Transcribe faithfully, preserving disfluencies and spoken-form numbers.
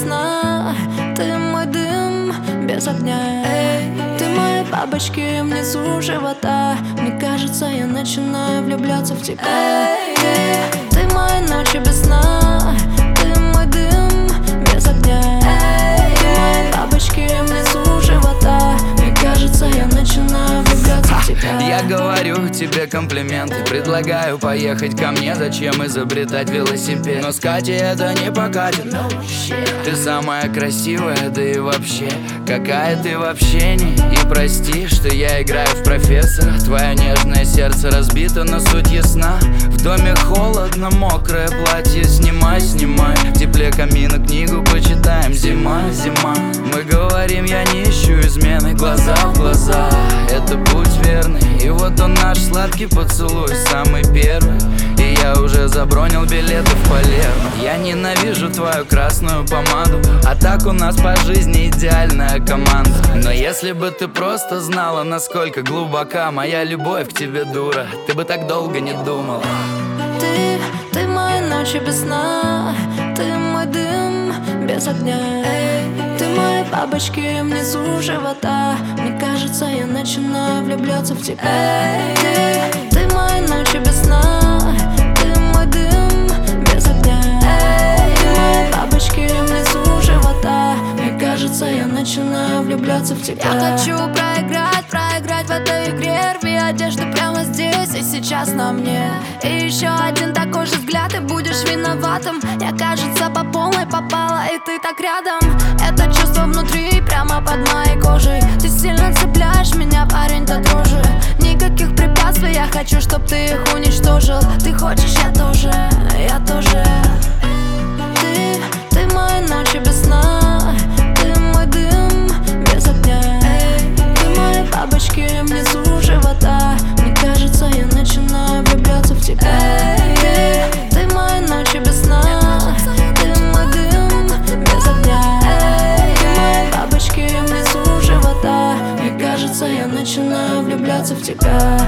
сна. Ты мой дым без огня. Эй, ты мои бабочки внизу живота. Мне кажется, я начинаю влюбляться в тебя. Эй, ты, ты мои ночи без сна. Ты мой дым без огня. Эй, ты мои бабочки внизу живота. Мне кажется, я начинаю влюбляться в тебя. Я говорю тебе комплименты, предлагаю поехать ко мне. Зачем изобретать велосипед? Но с Катей это не покатит. Ты самая красивая, да и вообще какая ты в общении. И прости, что я играю в профессора. Твое нежное сердце разбито, но суть ясна. В доме холодно, мокрое платье снимай, снимай. В тепле камина книгу почитаем. Зима, зима. Мы говорим, я не ищу измены. Глаза в глаза, это путь верный. И вот он наш сладкий поцелуй, самый первый. И я уже забронил билеты в Палермо. Я ненавижу твою красную помаду, а так у нас по жизни идеальная команда. Но если бы ты просто знала, насколько глубока моя любовь к тебе, дура, ты бы так долго не думала. Ты, ты мои ночи без сна. Ты мой дым без огня. Эй, ты мои бабочки внизу живота. Мне кажется, я начинаю влюбляться в тебя. Эй, ты, ты мои ночи без сна. Ты мой дым без огня. Эй, ты мои бабочки внизу живота. Мне кажется, я начинаю влюбляться в тебя. Я хочу проиграть, проиграть в этой игре. Рви одежду прямо здесь и сейчас на мне. И еще один такой же взгляд, и будешь виноватым. Я, кажется, по полной попала, и ты так рядом. Это чувство внутри, прямо под моей кожей. Ты сильно цепляешь меня, парень, до дрожи. Никаких препятствий, я хочу, чтоб ты их уничтожил. Ты хочешь, я тоже, я тоже. Ты, ты мои ночи без сна. Ты мой дым без огня. Эй, ты мои бабочки внизу живота. Мне кажется, я начинаю влюбляться в тебя. Эй, ты, ты мои ночи без сна. Ты мой дым без огня. Эй, ты мои бабочки внизу живота. Мне кажется, я начинаю влюбляться в тебя.